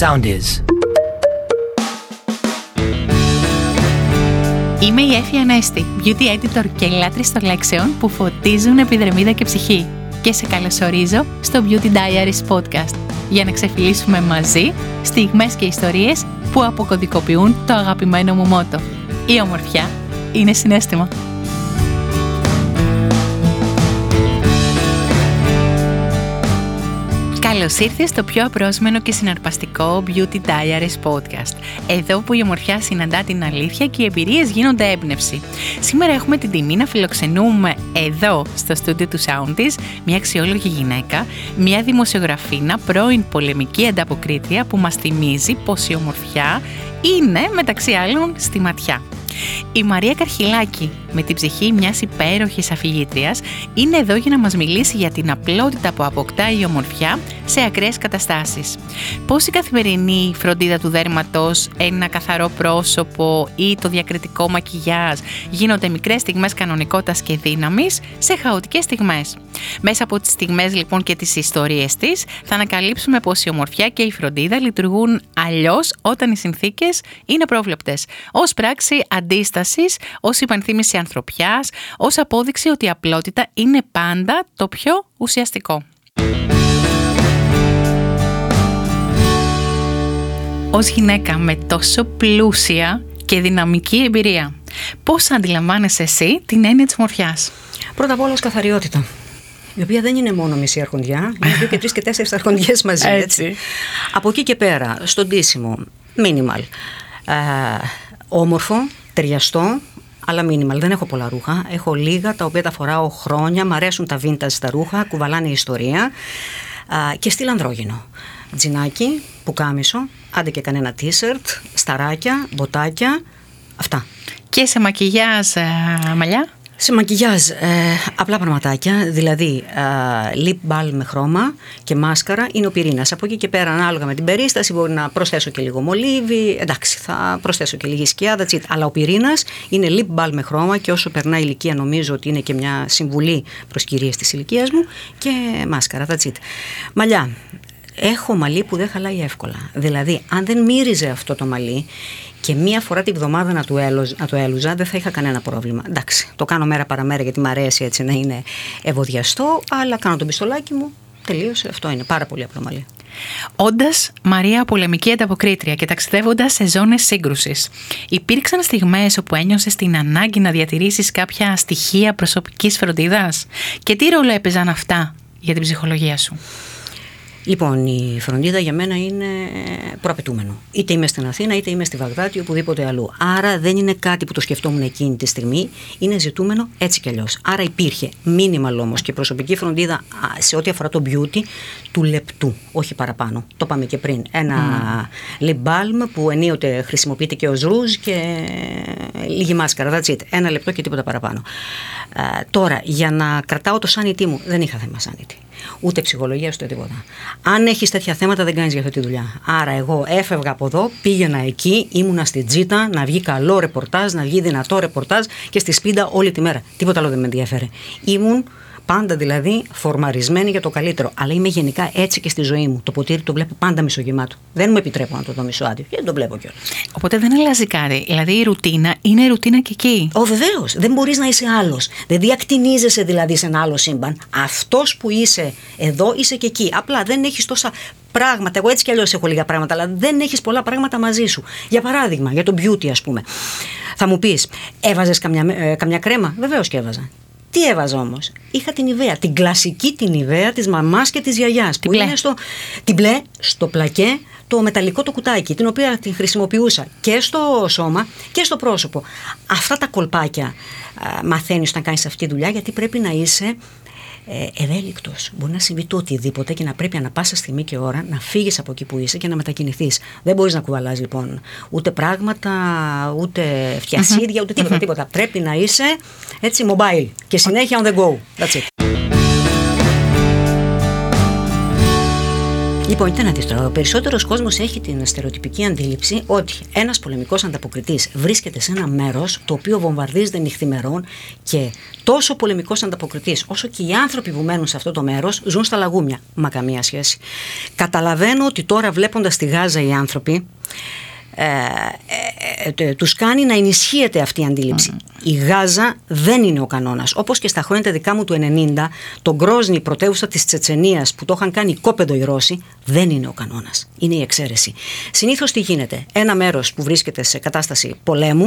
sound is. Είμαι η Έφη Ανέστη, beauty editor και λάτρης των λέξεων που φωτίζουν επιδερμίδα και ψυχή. Και σε καλωσορίζω στο Beauty Diaries podcast, για να ξεφυλίσουμε μαζί στιγμές και ιστορίες που αποκωδικοποιούν το αγαπημένο μου μότο. Η ομορφιά είναι συναίσθημα. Καλώς ήρθες στο πιο απρόσμενο και συναρπαστικό Beauty Diaries podcast. Εδώ που η ομορφιά συναντά την αλήθεια και οι εμπειρίες γίνονται έμπνευση. Σήμερα έχουμε την τιμή να φιλοξενούμε εδώ στο στούντιο του Soundis μια αξιόλογη γυναίκα, μια δημοσιογραφίνα, πρώην πολεμική ανταποκρίτρια που μας θυμίζει πως η ομορφιά είναι μεταξύ άλλων στη ματιά. Η Μαρία Καρχιλάκη, με την ψυχή μιας υπέροχης αφηγήτριας, είναι εδώ για να μας μιλήσει για την απλότητα που αποκτά η ομορφιά σε ακραίες καταστάσεις. Πώς η καθημερινή φροντίδα του δέρματος, ένα καθαρό πρόσωπο ή το διακριτικό μακιγιάζ γίνονται μικρές στιγμές κανονικότητας και δύναμης σε χαοτικές στιγμές. Μέσα από τις στιγμές λοιπόν και τις ιστορίες της θα ανακαλύψουμε πως η ομορφιά και η φροντίδα λειτουργούν αλλιώς όταν οι συνθήκες είναι πρόβλεπτες. Ως πράξη αντίστασης, ως υπενθύμηση ανθρωπιάς, ως απόδειξη ότι η απλότητα είναι πάντα το πιο ουσιαστικό. Ως γυναίκα με τόσο πλούσια και δυναμική εμπειρία, πώς αντιλαμβάνεσαι εσύ την έννοια της ομορφιάς? Πρώτα απ' όλα ως καθαριότητα, η οποία δεν είναι μόνο μισή αρχοντιά, είναι 2 και 3 και 4 αρχοντιές μαζί. Έτσι. Από εκεί και πέρα, στο ντύσιμο, minimal. Όμορφο, ταιριαστό, αλλά minimal. Δεν έχω πολλά ρούχα. Έχω λίγα τα οποία τα φοράω χρόνια. Μ' αρέσουν τα vintage τα ρούχα, κουβαλάνε ιστορία. Και στυλ ανδρόγυνο. Τζινάκι, πουκάμισο, άντε και κανένα t-shirt, σταράκια, μποτάκια. Αυτά. Και σε μακιγιάζ, μαλλιά? Σε μακιγιάζ, απλά πραγματάκια, δηλαδή lip balm με χρώμα και μάσκαρα είναι ο πυρήνας. Από εκεί και πέρα, ανάλογα με την περίσταση, μπορεί να προσθέσω και λίγο μολύβι, εντάξει, θα προσθέσω και λίγη σκιά, that's it. Αλλά ο πυρήνας είναι lip balm με χρώμα και όσο περνάει η ηλικία, νομίζω ότι είναι και μια συμβουλή προς κυρίες της ηλικίας μου, και μάσκαρα, that's it. Μαλλιά. Έχω μαλλί που δεν χαλάει εύκολα. Δηλαδή, αν δεν μύριζε αυτό το μαλλί και μία φορά την εβδομάδα να το έλουζα, δεν θα είχα κανένα πρόβλημα. Εντάξει, το κάνω μέρα παραμέρα γιατί μου αρέσει έτσι να είναι ευωδιαστό, αλλά κάνω το πιστολάκι μου, τελείωσε. Αυτό είναι πάρα πολύ απλό μαλλί. Όντας Μαρία πολεμική ανταποκρίτρια και ταξιδεύοντας σε ζώνες σύγκρουσης, υπήρξαν στιγμές όπου ένιωσες την ανάγκη να διατηρήσεις κάποια στοιχεία προσωπικής φροντίδας? Και τι ρόλο έπαιζαν αυτά για την ψυχολογία σου? Λοιπόν, η φροντίδα για μένα είναι προαπαιτούμενο. Είτε είμαι στην Αθήνα, είτε είμαι στη Βαγδάτη, οπουδήποτε αλλού. Άρα δεν είναι κάτι που το σκεφτόμουν εκείνη τη στιγμή, είναι ζητούμενο έτσι κι αλλιώς. Άρα υπήρχε minimal όμως και προσωπική φροντίδα σε ό,τι αφορά το beauty του λεπτού, όχι παραπάνω. Το είπαμε και πριν. Ένα lip balm που ενίοτε χρησιμοποιείται και ως ρούζ και λίγη μάσκαρα, that's it. 1 λεπτό και τίποτα παραπάνω. Τώρα, για να κρατάω το sanity μου, δεν είχα θέμα sanity. Ούτε ψυχολογία, ούτε τίποτα. Αν έχεις τέτοια θέματα, δεν κάνεις για αυτή τη δουλειά. Άρα, εγώ έφευγα από εδώ, πήγαινα εκεί, ήμουνα στη τζίτα, να βγει καλό ρεπορτάζ, να βγει δυνατό ρεπορτάζ και στη σπίτι όλη τη μέρα. Τίποτα άλλο δεν με ενδιαφέρε. Ήμουν πάντα δηλαδή φορμαρισμένη για το καλύτερο. Αλλά είμαι γενικά έτσι και στη ζωή μου. Το ποτήρι το βλέπω πάντα μισογεμάτο. Δεν μου επιτρέπω να το δω μισοάδιο. Γιατί το βλέπω κιόλας. Οπότε δεν αλλάζει κάτι. Δηλαδή η ρουτίνα είναι ρουτίνα και εκεί. Βεβαίως. Δεν μπορείς να είσαι άλλος. Δεν διακτηνίζεσαι δηλαδή σε ένα άλλο σύμπαν. Αυτός που είσαι εδώ είσαι και εκεί. Απλά δεν έχεις τόσα πράγματα. Εγώ έτσι κι αλλιώς έχω λίγα πράγματα, αλλά δεν έχεις πολλά πράγματα μαζί σου. Για παράδειγμα, για το beauty, ας πούμε. Θα μου πεις, έβαζες καμιά κρέμα? Βεβαίως και έβαζα. Τι έβαζα όμως? Είχα την Nivea, την κλασική την Nivea της μαμάς και της γιαγιάς. Που είναι την μπλε, στο πλακέ, το μεταλλικό το κουτάκι, την οποία την χρησιμοποιούσα και στο σώμα και στο πρόσωπο. Αυτά τα κολπάκια μαθαίνεις όταν κάνεις αυτή τη δουλειά, γιατί πρέπει να είσαι ευέλικτος. Μπορεί να συμβεί το οτιδήποτε και να πρέπει ανα πάσα στιγμή και ώρα να φύγεις από εκεί που είσαι και να μετακινηθείς. Δεν μπορείς να κουβαλάς λοιπόν ούτε πράγματα, ούτε φτιασίδια, ούτε τίποτα. Πρέπει να είσαι έτσι mobile και συνέχεια on the go. That's it. Λοιπόν, κοίτα να δεις τώρα. Ο περισσότερος κόσμος έχει την στερεοτυπική αντίληψη ότι ένας πολεμικός ανταποκριτής βρίσκεται σε ένα μέρος το οποίο βομβαρδίζεται νυχθημερών και τόσο ο πολεμικός ανταποκριτής όσο και οι άνθρωποι που μένουν σε αυτό το μέρος ζουν στα λαγούμια. Μα καμία σχέση. Καταλαβαίνω ότι τώρα βλέποντας τη Γάζα οι άνθρωποι τους κάνει να ενισχύεται αυτή η αντίληψη. Η Γάζα δεν είναι ο κανόνας. Όπως και στα χρόνια τα δικά μου του 90, το Γκρόσνι, πρωτεύουσα της Τσετσενίας, που το είχαν κάνει κόπεδο οι Ρώσοι, δεν είναι ο κανόνας. Είναι η εξαίρεση. Συνήθως τι γίνεται? Ένα μέρος που βρίσκεται σε κατάσταση πολέμου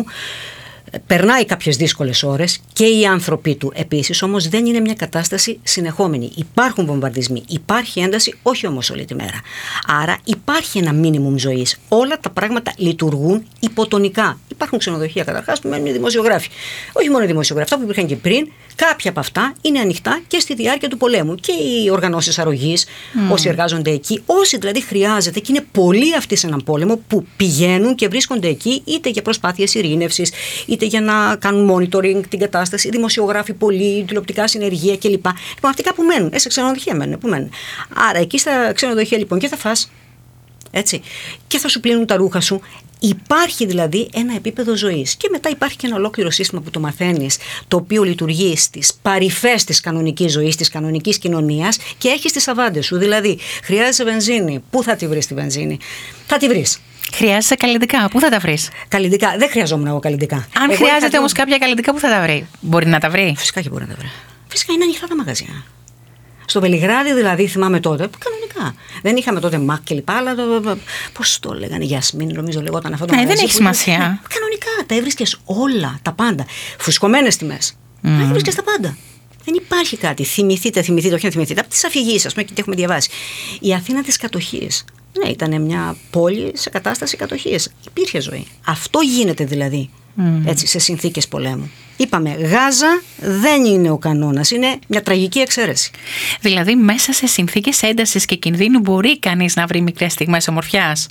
περνάει κάποιες δύσκολες ώρες και οι άνθρωποι του επίσης, όμως δεν είναι μια κατάσταση συνεχόμενη. Υπάρχουν βομβαρδισμοί, υπάρχει ένταση, όχι όμως όλη τη μέρα. Άρα υπάρχει ένα μίνιμουμ ζωής. Όλα τα πράγματα λειτουργούν υποτονικά. Υπάρχουν ξενοδοχεία καταρχάς που μένουν οι δημοσιογράφοι. Όχι μόνο οι δημοσιογράφοι, αυτά που υπήρχαν και πριν, κάποια από αυτά είναι ανοιχτά και στη διάρκεια του πολέμου. Και οι οργανώσεις αρρωγής, όσοι εργάζονται εκεί, όσοι δηλαδή χρειάζεται, και είναι πολλοί αυτοί σε έναν πόλεμο που πηγαίνουν και βρίσκονται εκεί είτε για προσπάθειες ειρήνευσης, είτε για να κάνουν monitoring την κατάσταση, δημοσιογράφοι πολλοί, τηλεοπτικά συνεργεία κλπ. Λοιπόν, αυτοί κάπου μένουν, σε ξενοδοχεία μένουν, που μένουν. Άρα εκεί στα ξενοδοχεία λοιπόν και θα φας, έτσι, και θα σου πλύνουν τα ρούχα σου. Υπάρχει δηλαδή ένα επίπεδο ζωής. Και μετά υπάρχει και ένα ολόκληρο σύστημα που το μαθαίνεις, το οποίο λειτουργεί στις παρυφές της κανονικής ζωής, της κανονικής κοινωνίας, και έχεις τις αβάντες σου. Δηλαδή, χρειάζεσαι βενζίνη. Πού θα τη βρεις τη βενζίνη? Θα τη βρεις. Χρειάζεσαι καλλυντικά. Πού θα τα βρεις? Καλλυντικά. Δεν χρειαζόμουν εγώ καλλυντικά. Αν χρειάζεται όμως κάποια καλλυντικά, πού θα τα βρει? Μπορεί να τα βρει? Φυσικά και μπορεί να τα βρει. Φυσικά είναι ανοιχτά τα μαγαζιά. Στο Βελιγράδι δηλαδή, θυμάμαι τότε, κανονικά. Δεν είχαμε τότε Μακ και λοιπά, αλλά πώς το λέγανε, Γιασμίν, νομίζω λεγόταν αυτό το μαγαζί. Δεν έχει σημασία. Κανονικά, τα έβρισκες όλα, τα πάντα. Φουσκωμένες τιμές. Τα έβρισκες τα πάντα. Δεν υπάρχει κάτι. Θυμηθείτε, όχι να θυμηθείτε. Από τις αφηγήσεις, ας πούμε, και τι έχουμε διαβάσει. Η Αθήνα της κατοχής. Ναι, ήταν μια πόλη σε κατάσταση κατοχής. Υπήρχε ζωή. Αυτό γίνεται δηλαδή. Έτσι, σε συνθήκες πολέμου. Είπαμε, Γάζα δεν είναι ο κανόνας, είναι μια τραγική εξαίρεση. Δηλαδή, μέσα σε συνθήκες έντασης και κινδύνου μπορεί κανείς να βρει μικρές στιγμές ομορφιάς?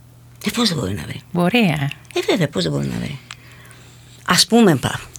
Πώς δεν μπορεί να βρει? Μπορεί, βέβαια, πώς δεν μπορεί να βρει. Ας πούμε,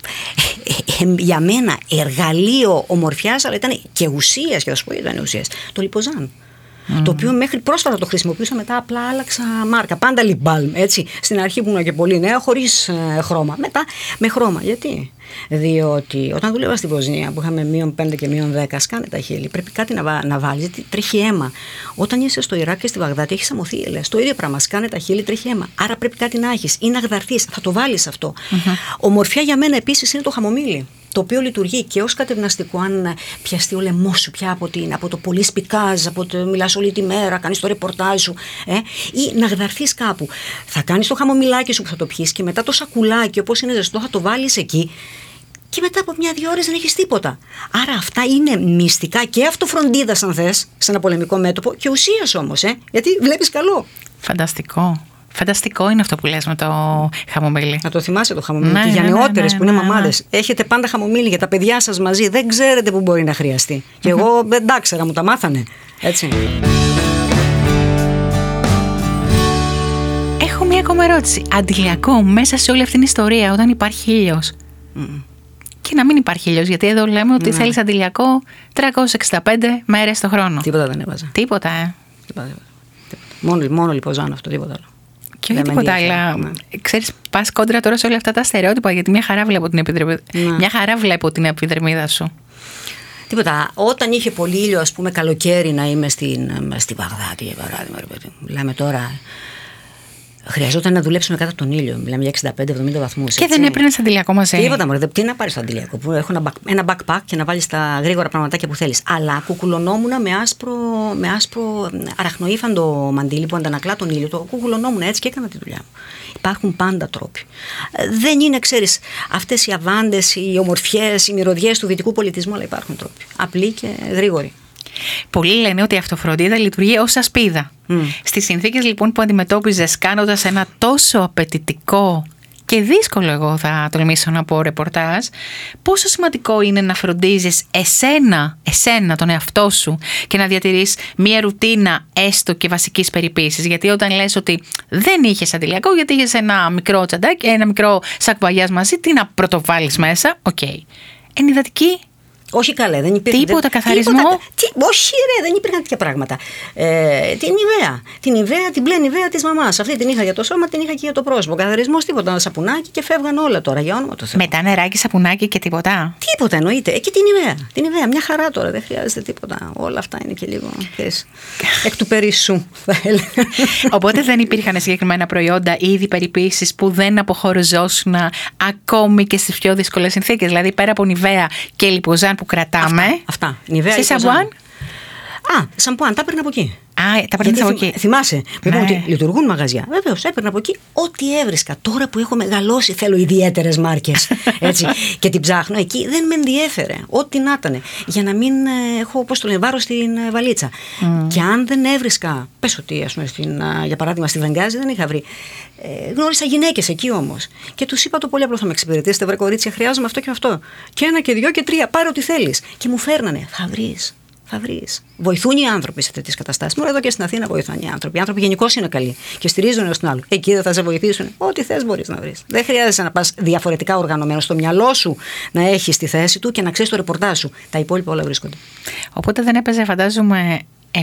για μένα εργαλείο ομορφιάς, αλλά ήταν και ουσίας, και θα σου πω ήταν ουσίας, το λιποζάν. Το οποίο μέχρι πρόσφατα το χρησιμοποιούσα, μετά απλά άλλαξα μάρκα. Πάντα lip balm, έτσι. Στην αρχή που ήμουν και πολύ νέα, χωρίς χρώμα. Μετά με χρώμα. Γιατί? Διότι όταν δούλευα στη Βοσνία, που είχαμε -5 και -10, σκάνε τα χείλη. Πρέπει κάτι να βάλει, γιατί τρέχει αίμα. Όταν είσαι στο Ιράκ και στη Βαγδάτη, έχει αμοθύελες. Το ίδιο πράγμα. Σκάνε τα χείλη, τρέχει αίμα. Άρα πρέπει κάτι να έχει ή να γδαρθείς. Θα το βάλει αυτό. Ομορφιά για μένα επίσης είναι το χαμομήλι. Το οποίο λειτουργεί και ως κατευναστικό, αν πιαστεί ο λαιμός σου πια από το πολύ σπικάζ, από το μιλάς όλη τη μέρα, κάνεις το ρεπορτάζ σου, ή να γδαρθείς κάπου. Θα κάνεις το χαμομηλάκι σου που θα το πιείς και μετά το σακουλάκι, όπως είναι ζεστό, θα το βάλεις εκεί. Και μετά από 1-2 ώρες δεν έχεις τίποτα. Άρα αυτά είναι μυστικά και αυτοφροντίδα, αν θες, σε ένα πολεμικό μέτωπο, και ουσίας όμως, γιατί βλέπεις καλό. Φανταστικό. Φανταστικό είναι αυτό που λες με το χαμομήλι. Να το θυμάσαι το χαμομήλι. Και για νεότερες που είναι μαμάδες, έχετε πάντα χαμομήλι για τα παιδιά σας μαζί. Δεν ξέρετε που μπορεί να χρειαστεί. Και εγώ δεν τα ξέρα, μου τα μάθανε. Έτσι. Έχω μία ακόμα ερώτηση. Αντιλιακό μέσα σε όλη αυτή την ιστορία, όταν υπάρχει ήλιος. Και να μην υπάρχει ήλιος, γιατί εδώ λέμε ότι θέλεις αντιλιακό 365 μέρες το χρόνο. Τίποτα δεν έβαζα. Τίποτα, Μόνο λιποζάν αυτό, τίποτα άλλο. Και όχι τίποτα άλλο. Ξέρεις, πας κόντρα τώρα σε όλα αυτά τα στερεότυπα, γιατί μια χαρά βλέπω την επιδερμίδα σου. Τίποτα. Όταν είχε πολύ ήλιο, ας πούμε, καλοκαίρι να είμαι στη Βαγδάτη, για παράδειγμα, μιλάμε τώρα. Χρειαζόταν να δουλέψουμε κάτω από τον ήλιο. Μιλάμε για 65-70 βαθμούς. Και δεν έπαιρνες αντιλιακό μαζί? Τίποτα, μωρέ. Τι να πάρεις το αντιλιακό? Που έχω ένα backpack και να βάλεις τα γρήγορα πραγματάκια που θέλεις. Αλλά κουκουλωνόμουν με άσπρο αραχνοήφαντο μαντίλι που αντανακλά τον ήλιο. Το κουκουλωνόμουν έτσι και έκανα τη δουλειά μου. Υπάρχουν πάντα τρόποι. Δεν είναι, ξέρεις, αυτές οι αβάντες, οι ομορφιές, οι μυρωδιές του δυτικού πολιτισμού, αλλά υπάρχουν τρόποι. Απλοί και γρήγοροι. Πολλοί λένε ότι η αυτοφροντίδα λειτουργεί ως ασπίδα. Στις συνθήκες λοιπόν που αντιμετώπιζες κάνοντας ένα τόσο απαιτητικό και δύσκολο, εγώ θα τολμήσω να πω, ρεπορτάζ, πόσο σημαντικό είναι να φροντίζεις εσένα τον εαυτό σου και να διατηρείς μια ρουτίνα έστω και βασικής περιποίησης? Γιατί όταν λες ότι δεν είχες αντιλιακό, γιατί είχες ένα μικρό τσαντάκι, ένα μικρό σακ μπαγιάς μαζί, τι να πρωτοβάλεις μέσα? Οκ. Ενυδατική. Όχι καλέ, δεν υπήρχε. Τίποτα καθαρισμό. Όχι, ρε, δεν υπήρχαν τέτοια πράγματα. Την Νιβαία. Την Νιβαία, την μπλε Νιβαία τη μαμά. Αυτή την είχα για το σώμα, την είχα και για το πρόσωπο. Καθαρισμό, τίποτα. Ένα σαπουνάκι και φεύγαν όλα τώρα, για όνομα του Θεού. Μετά νεράκι, σαπουνάκι και τίποτα. Τίποτα εννοείται. Εκεί την Νιβαία. Την Νιβαία, μια χαρά τώρα, δεν χρειάζεται τίποτα. Όλα αυτά είναι και λίγο. Εκ του περισσού, θα έλεγα. Οπότε δεν υπήρχαν συγκεκριμένα προϊόντα ή είδη περιποίησης που δεν αποχωριζόσουν ακόμη και στις πιο δύσκολες συνθήκες. Δηλαδή πέρα από Νιβαία και Λιποζάν που κρατάμε. Αυτά. Νιβαία, σε σαμπουάν. Σαμπουάν, τα έπαιρνα από εκεί. Τα παίρνεις από εκεί. Θυμάσαι, Ναι. ότι λειτουργούν μαγαζιά. Βεβαίως, έπαιρνα από εκεί ό,τι έβρισκα. Τώρα που έχω μεγαλώσει, θέλω ιδιαίτερες μάρκες. Έτσι, και την ψάχνω εκεί, δεν με ενδιέφερε. Ό,τι να ήταν. Για να μην έχω, όπως το λένε, βάρος στην βαλίτσα. Και αν δεν έβρισκα, πες ότι, ας πούμε, για παράδειγμα, στη Βενγκάζη δεν είχα βρει. Γνώρισα γυναίκες εκεί όμως. Και τους είπα το πολύ απλό: θα με εξυπηρετήσετε, βρε κορίτσια, χρειάζομαι αυτό και αυτό. Και 1 και 2 και 3, πάρε ό,τι θέλεις. Και μου φέρνανε. Θα βρεις. Θα βρεις. Βοηθούν οι άνθρωποι σε τέτοιες καταστάσεις. Μόνο εδώ και στην Αθήνα βοηθάνε οι άνθρωποι. Οι άνθρωποι γενικώς είναι καλοί και στηρίζουν ένας τον άλλο. Εκεί δεν θα σε βοηθήσουν. Ό,τι θες μπορείς να βρεις. Δεν χρειάζεται να πας διαφορετικά οργανωμένο. Στο μυαλό σου να έχεις τη θέση του και να ξέρεις το ρεπορτάζ σου. Τα υπόλοιπα όλα βρίσκονται. Οπότε δεν έπαιζε, φαντάζομαι.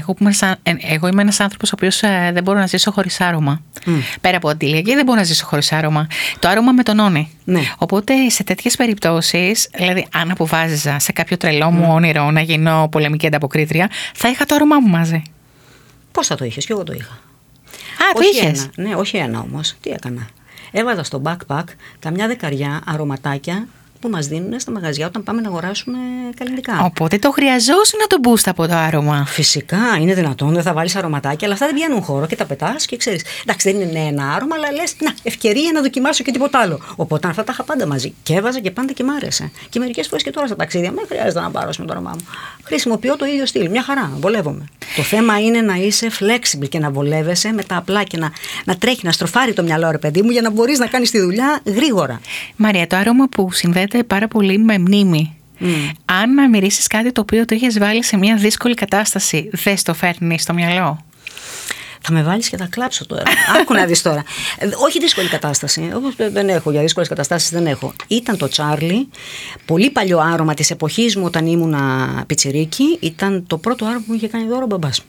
Εγώ είμαι ένας άνθρωπος ο οποίος δεν μπορώ να ζήσω χωρίς άρωμα. Πέρα από αντιλιακή, δεν μπορώ να ζήσω χωρίς άρωμα. Το άρωμα με τονώνει. Ναι. Οπότε σε τέτοιες περιπτώσεις, δηλαδή αν αποφάσιζα σε κάποιο τρελό μου όνειρο να γίνω πολεμική ανταποκρίτρια, θα είχα το άρωμά μου μαζί. Πώς θα το είχες? Και εγώ το είχα. Το είχες? Ναι, όχι ένα όμως. Τι έκανα? Έβαζα στο backpack καμιά 10 αρωματάκια που μας δίνουν στα μαγαζιά όταν πάμε να αγοράσουμε καλλιτικά. Οπότε το χρειαζόσουν να το boost από το άρωμα. Φυσικά, είναι δυνατόν, δεν θα βάλεις αρωματάκια, αλλά αυτά δεν πιάνουν χώρο και τα πετάς και ξέρεις. Εντάξει, δεν είναι ένα άρωμα, αλλά λες, να, ευκαιρία να δοκιμάσω και τίποτα άλλο. Οπότε αυτά τα είχα πάντα μαζί. Και έβαζα και πάντα και μ' άρεσε. Και μερικές φορές και τώρα στα ταξίδια, δεν χρειάζεται να πάρω με το όνομά μου. Χρησιμοποιώ το ίδιο στυλ. Μια χαρά, βολεύομαι. Το θέμα είναι να είσαι flexible και να βολεύεσαι με τα απλά και να τρέχει, να στροφάρει το μυαλό, ρε παιδί μου, για να μπορείς να κάνεις τη δουλειά γρήγορα. Μαρία, το άρωμα που συνδέεται πάρα πολύ με μνήμη. Αν μυρίσεις κάτι το οποίο το είχες βάλει σε μια δύσκολη κατάσταση, δεν στο φέρνει στο μυαλό? Θα με βάλεις και θα κλάψω τώρα. Άκου να δεις τώρα. Όχι δύσκολη κατάσταση. Δεν έχω, για δύσκολες καταστάσεις δεν έχω. Ήταν το Τσάρλι, πολύ παλιό άρωμα της εποχής μου όταν ήμουνα πιτσιρίκι. Ήταν το πρώτο άρωμα που μου είχε κάνει δώρο ο μπαμπάς.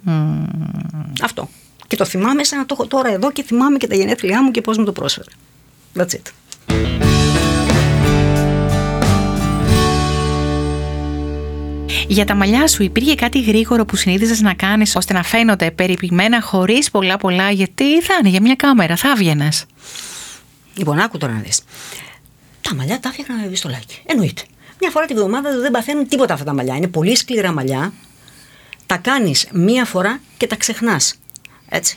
Αυτό. Και το θυμάμαι σαν να το έχω τώρα εδώ και θυμάμαι και τα γενέθλιά μου και πώς μου το πρόσφερε. That's it. Για τα μαλλιά σου υπήρχε κάτι γρήγορο που συνήθιζες να κάνεις ώστε να φαίνονται περιποιημένα χωρίς πολλά, γιατί θα είναι για μια κάμερα, θα έβγαινες? Λοιπόν, άκου τώρα να δεις. Τα μαλλιά τα έφτιαχνα με πιστολάκι. Εννοείται. Μια φορά τη βδομάδα δεν παθαίνουν τίποτα αυτά τα μαλλιά. Είναι πολύ σκληρά μαλλιά. Τα κάνεις μία φορά και τα ξεχνάς. Έτσι.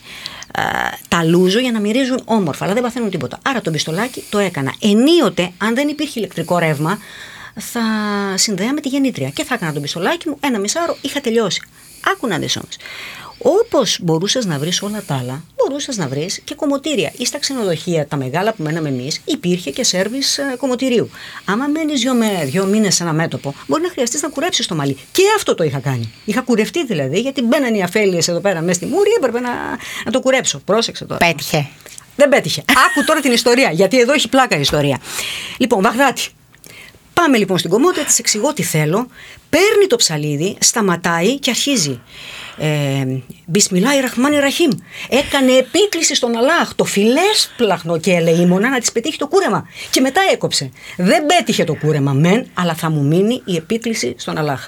Τα λούζω για να μυρίζουν όμορφα, αλλά δεν παθαίνουν τίποτα. Άρα το πιστολάκι το έκανα. Ενίοτε, αν δεν υπήρχε ηλεκτρικό ρεύμα, θα συνδέαμε τη γεννήτρια και θα έκανα τον πιστολάκι μου, 1,5 είχα τελειώσει. Άκου να δεις όμως. Όπως μπορούσες να βρεις όλα τα άλλα, μπορούσες να βρεις και κομμωτήρια. Ή στα ξενοδοχεία, τα μεγάλα που μέναμε εμείς, υπήρχε και σέρβις κομμωτηρίου. Άμα μένεις 2 μήνες σε ένα μέτωπο, μπορεί να χρειαστείς να κουρέψεις το μαλλί. Και αυτό το είχα κάνει. Είχα κουρευτεί δηλαδή, γιατί μπαίναν οι αφέλειες εδώ πέρα μέσα στη μούρη, έπρεπε να το κουρέψω. Πρόσεξε τώρα. Πέτυχε? Δεν πέτυχε. Άκου τώρα την ιστορία, γιατί εδώ έχει πλάκα η ιστορία. Λοιπόν, Βαγδάτη. Πάμε λοιπόν στην κομμότητα, της εξηγώ τι θέλω. Παίρνει το ψαλίδι, σταματάει και αρχίζει. Μπισμιλάι Ραχμάνι Ραχίμ. Έκανε επίκληση στον Αλλάχ, το φιλέσπλαχνο και ελεήμονα να της πετύχει το κούρεμα. Και μετά έκοψε. Δεν πέτυχε το κούρεμα, μεν, αλλά θα μου μείνει η επίκληση στον Αλλάχ.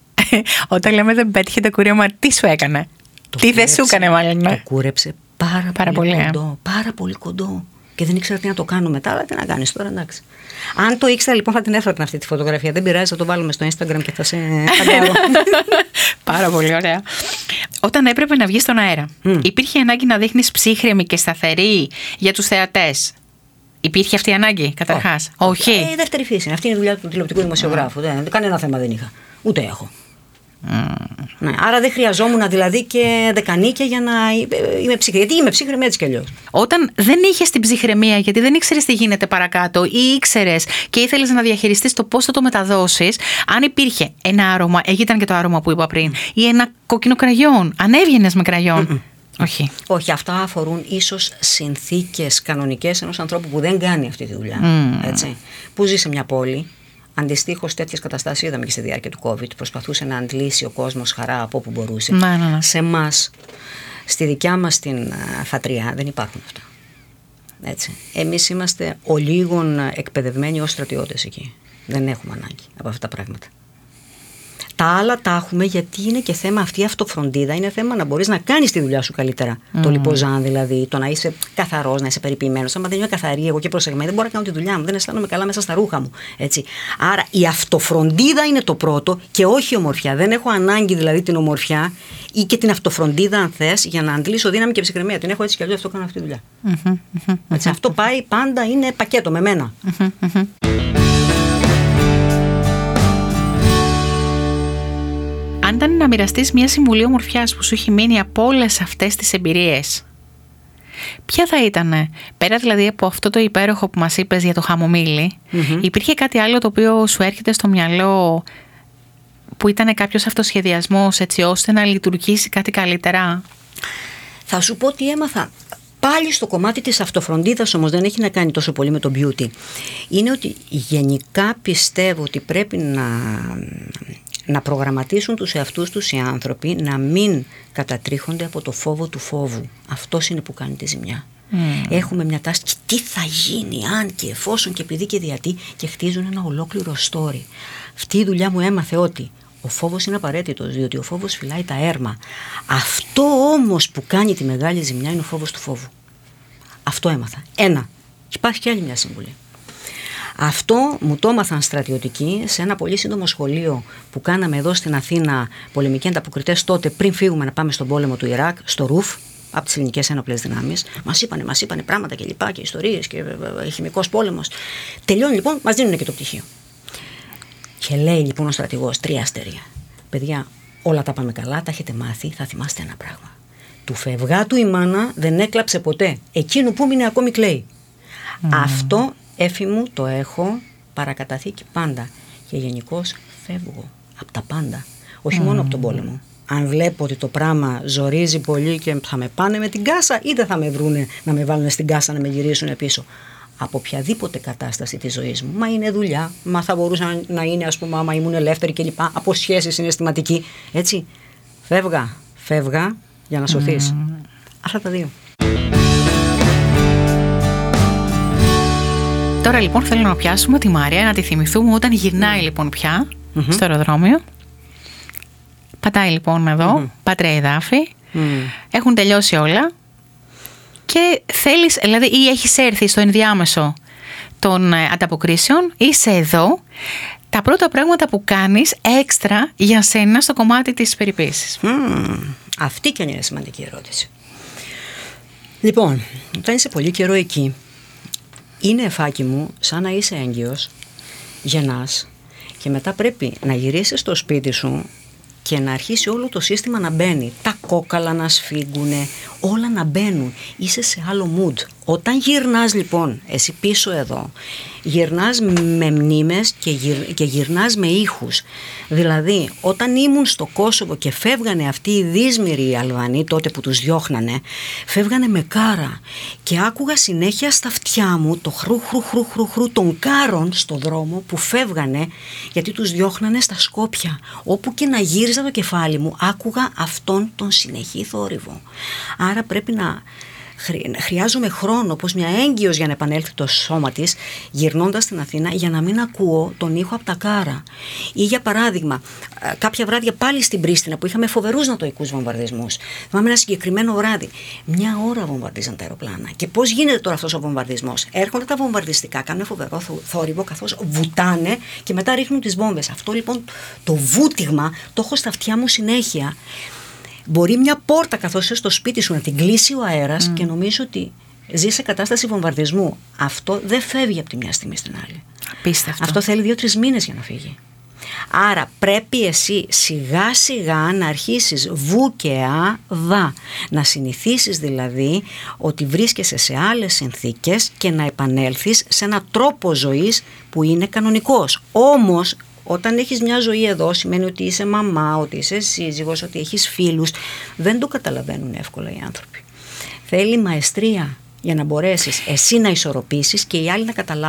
Όταν λέμε δεν πέτυχε το κούρεμα, τι σου έκανε? Τι δεν σου έκανε, μάλλον? Το κούρεψε πάρα πολύ κοντό. Πάρα πολύ κοντό. Και δεν ήξερα τι να το κάνω μετά, αλλά τι να κάνεις τώρα, εντάξει. Αν το ήξερα, λοιπόν, θα την έφερνα αυτή τη φωτογραφία. Δεν πειράζει, θα το βάλουμε στο Instagram και θα σε φαντάρω. Πάρα πολύ ωραία. Όταν έπρεπε να βγεις στον αέρα, υπήρχε ανάγκη να δείχνεις ψύχρεμη και σταθερή για τους θεατές? Υπήρχε αυτή η ανάγκη, καταρχάς? Όχι. Η δεύτερη φύση είναι. Αυτή είναι η δουλειά του τηλεοπτικού δημοσιογράφου. Κανένα θέμα δεν είχα. Ούτε έχω. Ναι, άρα δεν χρειαζόμουν δηλαδή και δεκανίκια για να είμαι ψύχρεμη. Γιατί είμαι ψύχρεμη έτσι κι αλλιώς. Όταν δεν είχες την ψυχραιμία, γιατί δεν ήξερες τι γίνεται παρακάτω, ή ήξερες και ήθελες να διαχειριστείς το πώς θα το μεταδώσεις, αν υπήρχε ένα άρωμα, ήταν και το άρωμα που είπα πριν, ή ένα κόκκινο κραγιόν, αν έβγαινες με κραγιόν. Όχι. Όχι, αυτά αφορούν ίσως συνθήκες κανονικές ενός ανθρώπου που δεν κάνει αυτή τη δουλειά. Έτσι. Που ζει σε μια πόλη. Αντιστοίχως τέτοιες καταστάσεις είδαμε και στη διάρκεια του COVID. Προσπαθούσε να αντλήσει ο κόσμος χαρά από όπου μπορούσε. Ναι. Σε εμάς, στη δικιά μας την φατριά, δεν υπάρχουν αυτά. Έτσι. Εμείς είμαστε ολίγων εκπαιδευμένοι ως στρατιώτες εκεί. Δεν έχουμε ανάγκη από αυτά τα πράγματα. Τα άλλα τα έχουμε γιατί είναι και θέμα αυτή η αυτοφροντίδα. Είναι θέμα να μπορείς να κάνεις τη δουλειά σου καλύτερα. Το λιποζάν δηλαδή, το να είσαι καθαρός, να είσαι περιποιημένος. Αν δεν είμαι καθαρή εγώ και προσεγμένη, δεν μπορώ να κάνω τη δουλειά μου. Δεν αισθάνομαι καλά μέσα στα ρούχα μου. Έτσι. Άρα η αυτοφροντίδα είναι το πρώτο και όχι η ομορφιά. Δεν έχω ανάγκη δηλαδή την ομορφιά ή και την αυτοφροντίδα, αν θες, για να αντλήσω δύναμη και ψυχραιμία. Την έχω έτσι κι αλλιώς, αυτό κάνω αυτή τη δουλειά. Έτσι, αυτό πάει πάντα, είναι πακέτο με μένα. Αν ήταν να μοιραστείς μια συμβουλή ομορφιάς που σου έχει μείνει από όλες αυτές τις εμπειρίες, ποια θα ήτανε? Πέρα δηλαδή από αυτό το υπέροχο που μας είπες για το χαμομήλι, υπήρχε κάτι άλλο το οποίο σου έρχεται στο μυαλό που ήταν κάποιος αυτοσχεδιασμός έτσι ώστε να λειτουργήσει κάτι καλύτερα? Θα σου πω τι έμαθα. Πάλι στο κομμάτι της αυτοφροντίδας όμως, δεν έχει να κάνει τόσο πολύ με το beauty. Είναι ότι γενικά πιστεύω ότι πρέπει να προγραμματίσουν τους εαυτούς τους οι άνθρωποι να μην κατατρίχονται από το φόβο του φόβου. Αυτός είναι που κάνει τη ζημιά. Έχουμε μια τάση και τι θα γίνει αν και εφόσον και επειδή και διατί, και χτίζουν ένα ολόκληρο story. Αυτή η δουλειά μου έμαθε ότι ο φόβος είναι απαραίτητος, διότι ο φόβος φυλάει τα έρμα. Αυτό όμως που κάνει τη μεγάλη ζημιά είναι ο φόβος του φόβου. Αυτό έμαθα. Ένα. Υπάρχει και άλλη μια συμβουλή. Αυτό μου το έμαθαν στρατιωτικοί σε ένα πολύ σύντομο σχολείο που κάναμε εδώ στην Αθήνα, πολεμικοί ανταποκριτές τότε, πριν φύγουμε να πάμε στον πόλεμο του Ιράκ, στο Ρουφ, από τις ελληνικές ένοπλες δυνάμεις. Μας είπανε πράγματα και λοιπά και ιστορίες και χημικός πόλεμος. Τελειώνει λοιπόν, μας δίνουν και το πτυχίο. Και λέει λοιπόν ο στρατηγός, 3 αστέρια. Παιδιά, όλα τα πάμε καλά, τα έχετε μάθει, θα θυμάστε ένα πράγμα. Του φευγάτου η μάνα δεν έκλαψε ποτέ. Εκείνου που μείνε ακόμη κλαίει. Αυτό, έφη μου, το έχω παρακαταθήκη πάντα. Και γενικώς φεύγω από τα πάντα. Όχι μόνο από τον πόλεμο. Αν βλέπω ότι το πράγμα ζορίζει πολύ και θα με πάνε με την κάσα, ή δεν θα με βρούνε να με βάλουν στην κάσα να με γυρίσουν πίσω. Από οποιαδήποτε κατάσταση της ζωής μου. Μα είναι δουλειά, μα θα μπορούσα να είναι, ας πούμε, άμα ήμουν ελεύθερη κλπ. Από σχέση συναισθηματική. Έτσι. Φεύγα για να σωθείς. Αυτά τα δύο. Τώρα λοιπόν θέλω να πιάσουμε τη Μαρία, να τη θυμηθούμε όταν γυρνάει λοιπόν πια στο αεροδρόμιο. Πατάει λοιπόν εδώ, Πάτρια εδάφη, έχουν τελειώσει όλα και θέλεις, δηλαδή ή έχεις έρθει στο ενδιάμεσο των ανταποκρίσεων, είσαι εδώ, τα πρώτα πράγματα που κάνεις έξτρα για σένα στο κομμάτι της περιποίησης. Αυτή και είναι σημαντική ερώτηση. Λοιπόν, όταν είσαι πολύ καιρό εκεί, είναι εφάκι μου σαν να είσαι έγκυος, γεννάς και μετά πρέπει να γυρίσεις στο σπίτι σου και να αρχίσει όλο το σύστημα να μπαίνει. Τα κόκαλα να σφίγγουνε, όλα να μπαίνουν. Είσαι σε άλλο mood. Όταν γυρνάς λοιπόν, εσύ πίσω εδώ, γυρνάς με μνήμες και γυρνάς με ήχους. Δηλαδή, όταν ήμουν στο Κόσοβο και φεύγανε αυτοί οι δύσμυροι Αλβανοί, τότε που τους διώχνανε, φεύγανε με κάρα και άκουγα συνέχεια στα αυτιά μου το χρου των κάρων στο δρόμο που φεύγανε, γιατί τους διώχνανε στα Σκόπια. Όπου και να γύριζα το κεφάλι μου, άκουγα αυτόν τον συνεχή θόρυβο. Άρα πρέπει να χρειάζομαι χρόνο, όπως μια έγκυος, για να επανέλθει το σώμα της, γυρνώντας στην Αθήνα, για να μην ακούω τον ήχο από τα κάρα. Ή για παράδειγμα, κάποια βράδια πάλι στην Πρίστινα που είχαμε φοβερούς νατοικούς βομβαρδισμούς. Θυμάμαι ένα συγκεκριμένο βράδυ. 1 ώρα βομβαρδίζαν τα αεροπλάνα. Και πώς γίνεται τώρα αυτός ο βομβαρδισμός? Έρχονται τα βομβαρδιστικά, κάνουν φοβερό θόρυβο, καθώς βουτάνε και μετά ρίχνουν τις βόμβες. Αυτό λοιπόν το βούτυγμα το έχω στα αυτιά μου συνέχεια. Μπορεί μια πόρτα, καθώς είσαι στο σπίτι σου, να την κλείσει ο αέρας και νομίζω ότι ζει σε κατάσταση βομβαρδισμού. Αυτό δεν φεύγει από τη μια στιγμή στην άλλη. Απίστευτο. Αυτό θέλει 2-3 μήνες για να φύγει. Άρα πρέπει εσύ σιγά σιγά να αρχίσεις βου και α, βα. Να συνηθίσεις δηλαδή ότι βρίσκεσαι σε άλλες συνθήκες και να επανέλθεις σε έναν τρόπο ζωής που είναι κανονικός. Όμως, όταν έχεις μια ζωή εδώ, σημαίνει ότι είσαι μαμά, ότι είσαι σύζυγος, ότι έχεις φίλους. Δεν το καταλαβαίνουν εύκολα οι άνθρωποι. Θέλει μαεστρία για να μπορέσεις εσύ να ισορροπήσεις και οι άλλοι να καταλάβουν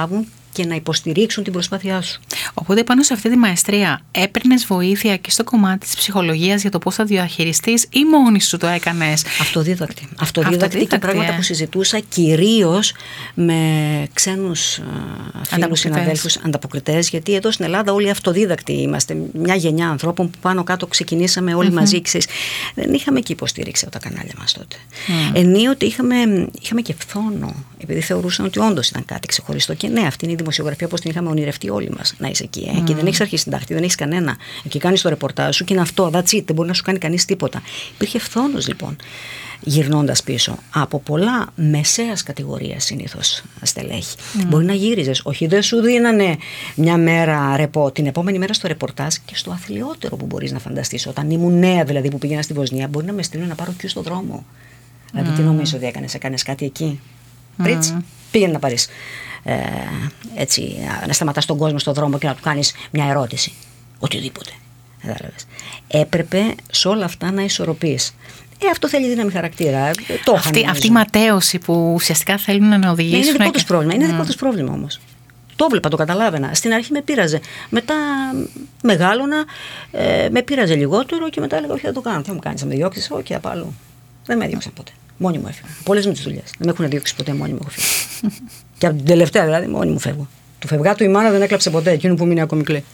και να υποστηρίξουν την προσπάθειά σου. Οπότε πάνω σε αυτή τη μαεστρία έπαιρνες βοήθεια και στο κομμάτι της ψυχολογίας για το πώς θα διαχειριστείς ή μόνη σου το έκανες? Αυτοδίδακτη και πράγματα που συζητούσα κυρίως με ξένους φίλους, συναδέλφους, ανταποκριτές, γιατί εδώ στην Ελλάδα όλοι αυτοδίδακτοι είμαστε. Μια γενιά ανθρώπων που πάνω κάτω ξεκινήσαμε όλοι μαζί. Δεν είχαμε και υποστήριξη από τα κανάλια μας τότε. Ενίοτε είχαμε και φθόνο, επειδή θεωρούσαν ότι όντως ήταν κάτι ξεχωριστό. Και ναι, αυτή είναι η δημοσιογραφία όπως την είχαμε ονειρευτεί όλοι μας. Να είσαι εκεί. Και δεν έχεις αρχισυντάκτη, δεν έχεις κανένα. Εκεί κάνεις το ρεπορτάζ σου και είναι αυτό. That's it, δεν μπορεί να σου κάνει κανείς τίποτα. Υπήρχε φθόνος λοιπόν. Γυρνώντας πίσω από πολλά μεσαίας κατηγορίας συνήθως στελέχη. Μπορεί να γύριζες, όχι δεν σου δίνανε μια μέρα ρεπό, την επόμενη μέρα στο ρεπορτάζ και στο αθλιότερο που μπορείς να φανταστείς. Όταν ήμουν νέα δηλαδή που πήγαινα στη Βοσνία, μπορεί να με στείλουν να πάρω Q στο δρόμο. Δηλαδή τι νομίζω ότι έκανες κάτι εκεί? Πριτς, πήγαινε να πάρεις έτσι, να σταματάς τον κόσμο στον δρόμο και να του κάνεις μια ερώτηση. Οτιδήποτε. Έπρεπε σε όλα αυτά να ισορροπείς. Αυτό θέλει δύναμη χαρακτήρα. Αυτή η ματέωση που ουσιαστικά θέλουν να οδηγήσουν. Είναι δικό τους πρόβλημα. Είναι δικό τους πρόβλημα όμως. Το έβλεπα, το καταλάβαινα. Στην αρχή με πείραζε. Μετά μεγάλωνα, με πείραζε λιγότερο και μετά έλεγα: όχι, δεν το κάνω. Τι θα μου κάνεις, θα με διώξεις? Όχι, απ' αλλού. Δεν με έδιωξαν ποτέ. Μόνοι μου έφυγα. Πολλές μου τις δουλειές. Δεν με έχουν διώξει ποτέ, μόνοι μου έχω φύγει. Και από την τελευταία δηλαδή, μόνοι μου φεύγω. Του φευγάτου η μάνα δεν έκλαψε ποτέ, εκείνο που μείνει ακόμη κλαίει.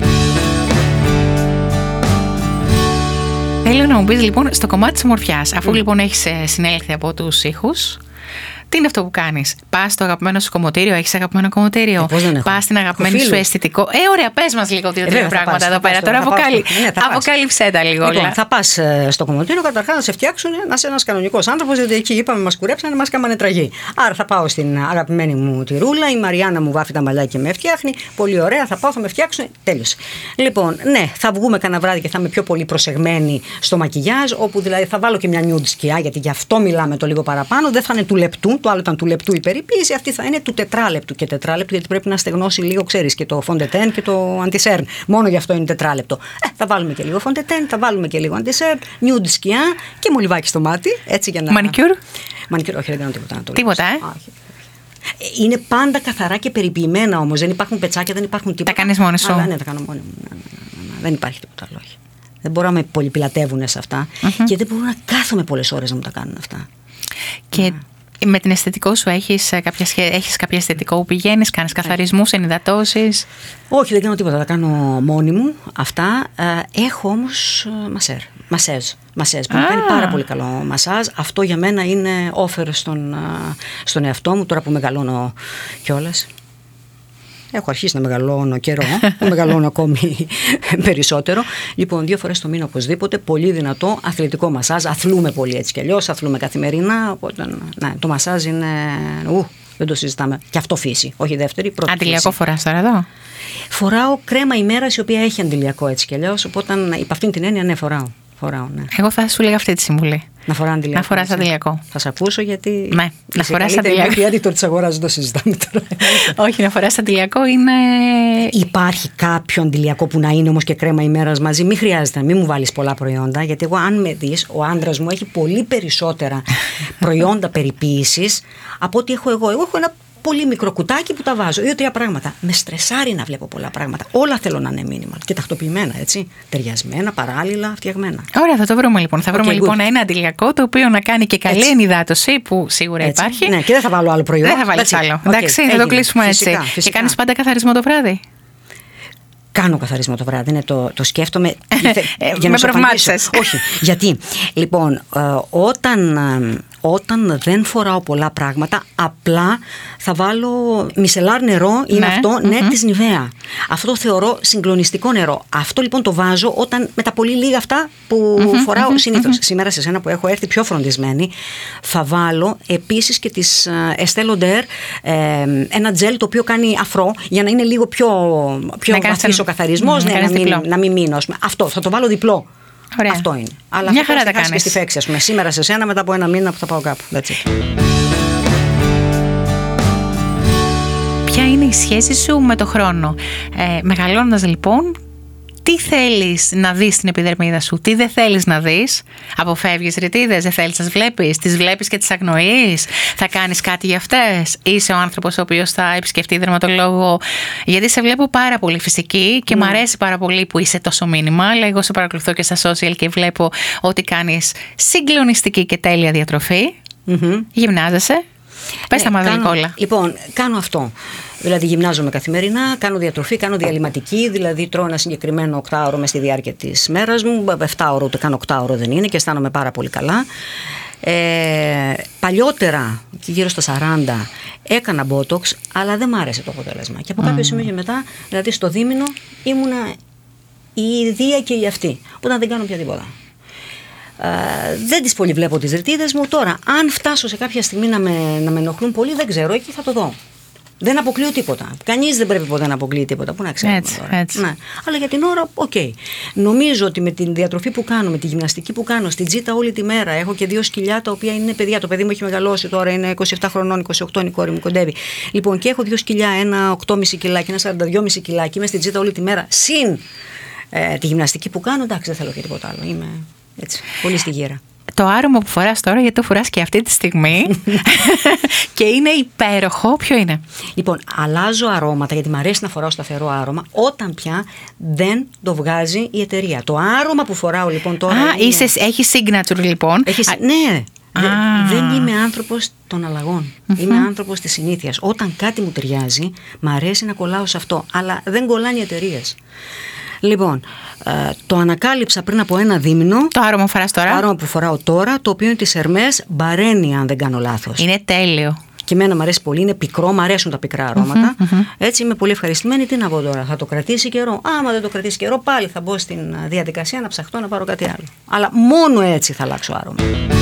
Θέλω να μου πεις λοιπόν στο κομμάτι της ομορφιάς, αφού λοιπόν έχεις συνέλθει από τους ήχους, τι είναι αυτό που κάνεις? Πας στο αγαπημένο σου κομμωτήριο, έχεις αγαπημένο κομμωτήριο? Πας στην αγαπημένη σου αισθητικό? Ωραία, πες μας λίγο δύο-τρία πράγματα εδώ πέρα. Τώρα αποκάλυψέ τα λίγο. Λοιπόν, θα πας στο κομμωτήριο, καταρχάς να σε φτιάξουν, να είσαι ένας κανονικός άνθρωπος, γιατί εκεί είπαμε μας κουρέψανε, μας κάμανε τραγή. Άρα θα πάω στην αγαπημένη μου τη Ρούλα, η Μαριάννα μου βάφει τα μαλλιά και με φτιάχνει. Πολύ ωραία, θα πάω, θα με φτιάξουν. Τέλειωσε. Λοιπόν, ναι, θα βγούμε κανένα βράδυ και θα είμαι πιο πολύ προσεγμένη στο μακιγιάζ, όπου δηλαδή θα βάλω και μια nude σκιά, γιατί γι' αυτό μιλάμε το λίγο παραπάνω. Δεν θα είναι του λεπτού. Το άλλο ήταν του λεπτού η περιποίηση, αυτή θα είναι του τετράλεπτου. Και τετράλεπτου, γιατί πρέπει να στεγνώσει λίγο, ξέρεις, και το φοντετέν και το αντισέρν. Μόνο γι' αυτό είναι τετράλεπτο. Θα βάλουμε και λίγο φοντετέν, θα βάλουμε και λίγο αντισέρν, nude σκιά και μολυβάκι στο μάτι. Έτσι για να. Μανικιούρ? Μανικιούρ, όχι, δεν κάνω τίποτα. Τίποτα, Είναι πάντα καθαρά και περιποιημένα όμως. Δεν υπάρχουν πετσάκια, δεν υπάρχουν τίποτα. Τα κάνεις μόνη σου? Ναι, τα κάνω μόνη μου. Δεν υπάρχει τίποτα άλλο. Όχι. Δεν μπορώ να με πολυπλατεύουν σε αυτά και δεν μπορώ να κάθομαι πολλές ώρες να μου τα κάνουν αυτά. Και με την αισθητικό σου έχεις κάποια αισθητικό που πηγαίνεις, κάνεις καθαρισμούς, ενυδατώσεις? Όχι, δεν κάνω τίποτα, τα κάνω μόνη μου αυτά. Έχω όμως μασέζ που μου κάνει πάρα πολύ καλό μασάζ. Αυτό για μένα είναι offer στον εαυτό μου, τώρα που μεγαλώνω κιόλας. Έχω αρχίσει να μεγαλώνω καιρό, να μεγαλώνω ακόμη περισσότερο. Λοιπόν, 2 φορές το μήνα οπωσδήποτε, πολύ δυνατό αθλητικό μασάζ. Αθλούμε πολύ έτσι κι αλλιώς, αθλούμε καθημερινά. Οπότε, ναι, το μασάζ είναι. Δεν το συζητάμε. Και αυτό φύση, όχι δεύτερη, πρώτη. Αντιλιακό φοράς τώρα εδώ? Φοράω κρέμα ημέρας η οποία έχει αντιλιακό έτσι κι αλλιώς. Οπότε, υπ' αυτήν την έννοια, ναι, φοράω. Ναι. Εγώ θα σου λέγα αυτή τη συμβουλή. Να φοράς αντιλιακό. Θα σε ακούσω γιατί. Ναι, να φοράς αντιλιακό. Γιατί editor της αγοράς δεν το συζητάμε τώρα. Όχι, να φοράς αντιλιακό είναι. Υπάρχει κάποιο αντιλιακό που να είναι όμως και κρέμα ημέρας μαζί? Μην χρειάζεται, μην μου βάλεις πολλά προϊόντα. Γιατί εγώ, αν με δεις, ο άντρας μου έχει πολύ περισσότερα προϊόντα περιποίησης από ό,τι έχω εγώ. Εγώ έχω ένα πολύ μικρό κουτάκι που τα βάζω. 2-3 πράγματα. Με στρεσάρει να βλέπω πολλά πράγματα. Όλα θέλω να είναι minimal και τακτοποιημένα, έτσι. Ταιριασμένα, παράλληλα, φτιαγμένα. Ωραία, θα το βρούμε λοιπόν. Θα βρούμε λοιπόν ένα αντιλιακό το οποίο να κάνει και καλή ενυδάτωση, που σίγουρα έτσι υπάρχει. Ναι, και δεν θα βάλω άλλο προϊόν. Δεν θα βάλεις άλλο. Εντάξει, θα το κλείσουμε έτσι. Φυσικά. Και κάνεις πάντα καθαρισμό το βράδυ? Κάνω καθαρισμό το βράδυ, ναι, το σκέφτομαι. Για να προβλημάτισες. Όχι, γιατί λοιπόν, όταν δεν φοράω πολλά πράγματα, απλά θα βάλω μισελάρ νερό, είναι αυτό, της Νιβαία. Αυτό το θεωρώ συγκλονιστικό νερό. Αυτό λοιπόν το βάζω όταν με τα πολύ λίγα αυτά που φοράω συνήθως. Σήμερα σε σένα που έχω έρθει πιο φροντισμένη, θα βάλω επίσης και της Estée Lauder ένα τζέλ το οποίο κάνει αφρό, για να είναι λίγο πιο βαθύς ο καθαρισμός, να μην μείνω. Αυτό θα το βάλω διπλό. Ωραία. Αυτό είναι. Αλλά μια αυτό χαρά τα κάνεις και στη φέξη, ας πούμε. Σήμερα σε σένα, μετά από 1 μήνα που θα πάω κάπου. That's it. Ποια είναι η σχέση σου με το χρόνο? Μεγαλώνοντας λοιπόν τι θέλεις να δεις στην επιδερμίδα σου, τι δεν θέλεις να δεις. Αποφεύγεις ρητίδες, δεν θέλεις να τις βλέπεις, τις βλέπεις και τις αγνοείς. Θα κάνεις κάτι για αυτές. Είσαι ο άνθρωπος ο οποίος θα επισκεφτεί δερματολόγο, γιατί σε βλέπω πάρα πολύ φυσική και μου αρέσει πάρα πολύ που είσαι τόσο μήνυμα. Αλλά εγώ σε παρακολουθώ και στα social και βλέπω ότι κάνεις συγκλονιστική και τέλεια διατροφή. Γυμνάζεσαι. Πες τα μας όλα. Λοιπόν, κάνω αυτό. Δηλαδή γυμνάζομαι καθημερινά, κάνω διατροφή, κάνω διαλυματική, δηλαδή τρώω ένα συγκεκριμένο 8ωρο μες στη διάρκεια της μέρας μου. 7ωρο ούτε καν 8ωρο δεν είναι και αισθάνομαι πάρα πολύ καλά. Παλιότερα, γύρω στα 40, έκανα Botox, αλλά δεν μ' άρεσε το αποτέλεσμα. Και από κάποιο σημείο και μετά, δηλαδή στο δίμηνο, ήμουνα η ίδια και η αυτή. Όταν δεν κάνω πια τίποτα. Δεν τις πολύ βλέπω τις ρητίδες μου. Τώρα, αν φτάσω σε κάποια στιγμή να με ενοχλούν πολύ, δεν ξέρω, εκεί θα το δω. Δεν αποκλείω τίποτα. Κανείς δεν πρέπει ποτέ να αποκλείει τίποτα. Πού να ξέρουμε τώρα. Έτσι. Ναι. Αλλά για την ώρα, οκ. Νομίζω ότι με την διατροφή που κάνω, με τη γυμναστική που κάνω, στην τζίτα όλη τη μέρα, έχω και 2 σκυλιά τα οποία είναι παιδιά. Το παιδί μου έχει μεγαλώσει τώρα, είναι 27 χρονών, 28 είναι η κόρη μου, κοντεύει. Λοιπόν, και έχω 2 σκυλιά, ένα 8,5 κιλάκι, ένα 42,5 κιλάκι. Είμαι στην τζίτα όλη τη μέρα. Συν τη γυμναστική που κάνω, εντάξει, δεν θέλω και τίποτα άλλο. Είμαι έτσι, πολύ στη γύρα. Το άρωμα που φοράς τώρα, γιατί το φοράς και αυτή τη στιγμή και είναι υπέροχο, ποιο είναι? Λοιπόν, αλλάζω αρώματα γιατί μου αρέσει να φοράω σταθερό άρωμα όταν πια δεν το βγάζει η εταιρεία. Το άρωμα που φοράω λοιπόν τώρα έχει signature λοιπόν. Ναι. Δεν είμαι άνθρωπος των αλλαγών. Είμαι άνθρωπος της συνήθειας. Όταν κάτι μου ταιριάζει, μου αρέσει να κολλάω σε αυτό. Αλλά δεν κολλάνε οι εταιρείες. Λοιπόν, το ανακάλυψα πριν από ένα δίμηνο. Το άρωμα φοράς τώρα? Το άρωμα που φοράω τώρα, το οποίο είναι της Hermès Bareni, αν δεν κάνω λάθος. Είναι τέλειο. Και εμένα μου αρέσει πολύ, είναι πικρό, μου αρέσουν τα πικρά αρώματα. Έτσι είμαι πολύ ευχαριστημένη. Τι να πω τώρα, θα το κρατήσει καιρό. Άμα δεν το κρατήσει καιρό, πάλι θα μπω στην διαδικασία να ψαχτώ να πάρω κάτι άλλο. Αλλά μόνο έτσι θα αλλάξω άρωμα.